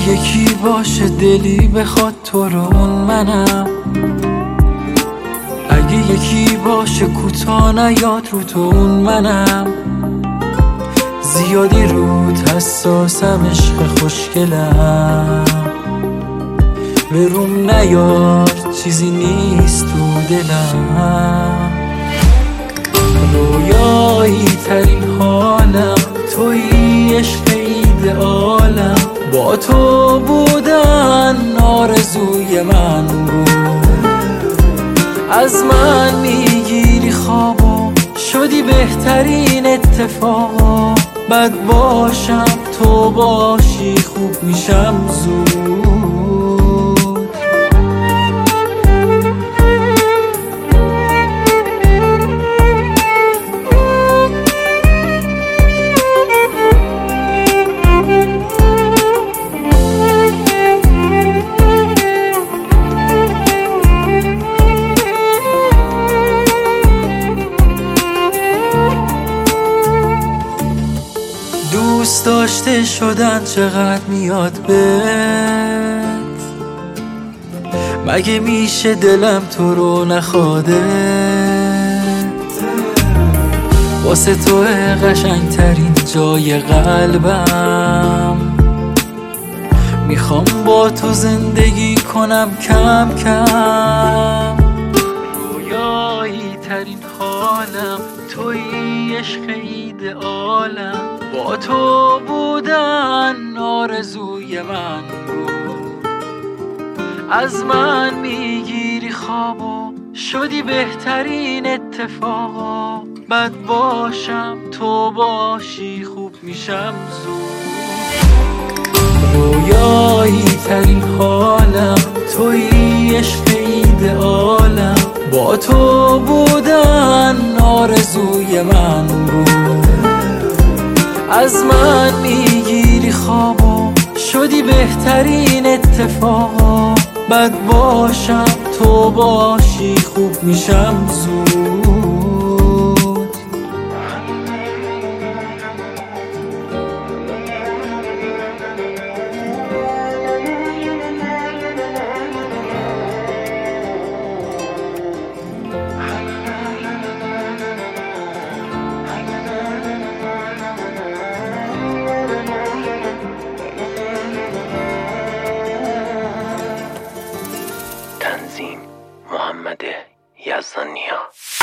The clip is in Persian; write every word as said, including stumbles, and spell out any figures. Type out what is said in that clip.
یکی باشه دلی بخواد تو رو اون منم، اگه یکی باشه کوتاه نیاد رو تو اون منم. زیادی رود حساسم عشق خوشگلم، به روم نیار چیزی نیست تو دلم. رویایی ترین حالم تویی، عشق ایدئالم، با تو بودن آرزوی من بود. از من میگیری خوابو، شدی بهترین اتفاقا. بد باشم تو باشی خوب میشم زود. دوست داشته شدن چقدر میاد بهت، مگه میشه دلم تو رو نخواده؟ واسه تو قشنگ ترین جای قلبم، میخوام با تو زندگی کنم کم کم. رویایی ترین حالم تویی، عشق ایدئالم، با تو بودن آرزوی من بود. از من میگیری خوابو، شدی بهترین اتفاقا. بد باشم تو باشی خوب میشم زود. رویایی ترین حالم تویی، عشق ایدئالم، با تو بودن آرزوی من بود. از من میگیری خوابو، شدی بهترین اتفاقا. بد باشم تو باشی خوب میشم زود. تنظیم محمد یزدانیا.